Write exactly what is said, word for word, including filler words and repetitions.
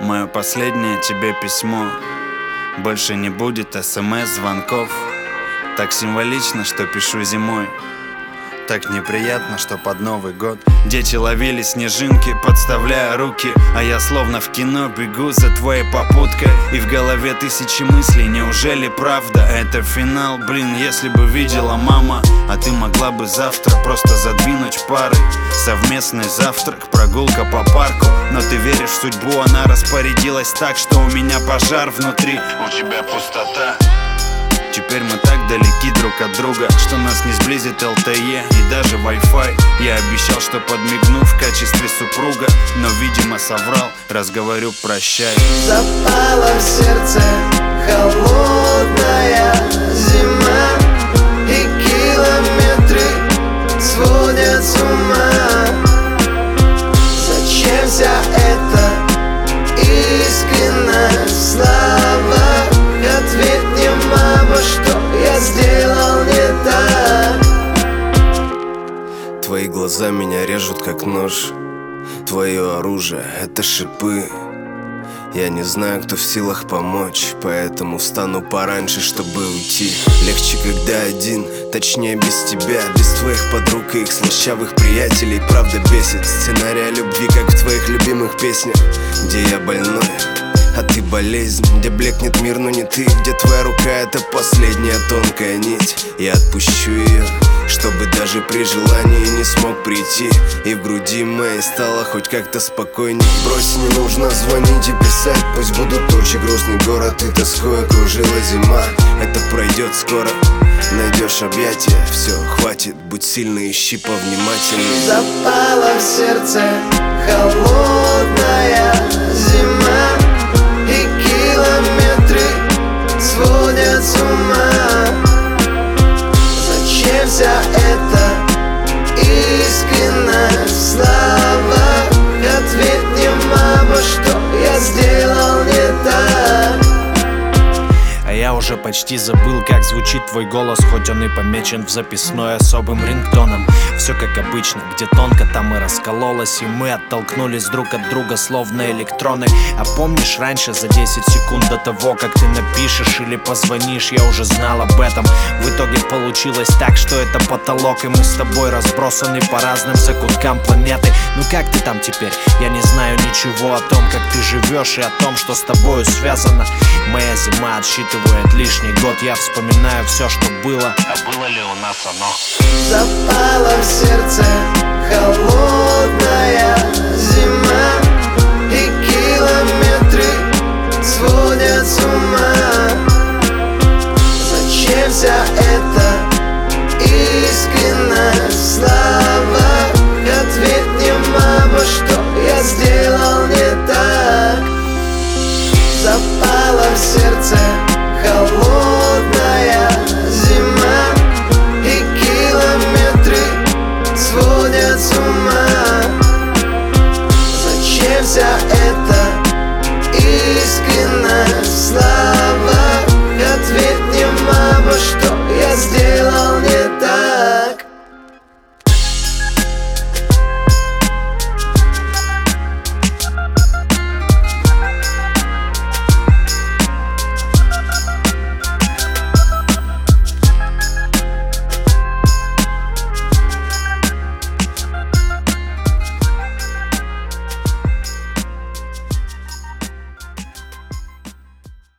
Мое последнее тебе письмо. Больше не будет смс-звонков. Так символично, что пишу зимой. Так неприятно, что под Новый год дети ловили снежинки, подставляя руки, а я словно в кино бегу за твоей попуткой. И в голове тысячи мыслей, неужели правда? Это финал, блин, если бы видела мама. А ты могла бы завтра просто задвинуть пары. Совместный завтрак, прогулка по парку. Но ты веришь в судьбу, она распорядилась так, что у меня пожар внутри, у тебя пустота. Теперь мы так далеки друг от друга, что нас не сблизит эл тэ е и даже Wi-Fi. Я обещал, что подмигну в качестве супруга, но, видимо, соврал, раз говорю прощай. Запала в сердце холодная зима, и километры сводят с ума. Зачем вся эта искренность, слава? Ответь мне, мама, что я сделал не так. Твои глаза меня режут как нож. Твое оружие — это шипы. Я не знаю, кто в силах помочь, поэтому встану пораньше, чтобы уйти. Легче, когда один, точнее без тебя, без твоих подруг и их слащавых приятелей. Правда бесит сценария любви, как в твоих любимых песнях, где я больной, а ты болезнь, где блекнет мир, но не ты, где твоя рука — это последняя тонкая нить. Я отпущу ее, чтобы даже при желании не смог прийти. И в груди моей стало хоть как-то спокойней. Брось, не нужно звонить и писать, пусть будут тучи, грустный город и тоской окружила зима. Это пройдет скоро, найдешь объятия. Все, хватит, будь сильный, ищи повнимательней. Запала в сердце холодная зима, и километры сводят с ума. Зачем вся эта искренность, слава? Ответь мне, мама, что я сделал не так. А я уже почти забыл, как звучит твой голос, хоть он и помечен в записной особым рингтоном. Все как обычно, где тонко, там и раскололось, и мы оттолкнулись друг от друга, словно электроны. А помнишь, раньше, за десять секунд до того, как ты напишешь или позвонишь, я уже знал об этом. В итоге получилось так, что это потолок, и мы с тобой разбросаны по разным закуткам планеты. Ну как ты там теперь? Я не знаю ничего о том, как ты живешь, и о том, что с тобою связано. Моя зима отсчитывает лишний год, я вспоминаю все, что было. А было ли у нас оно? Запала в сердце холодная зима,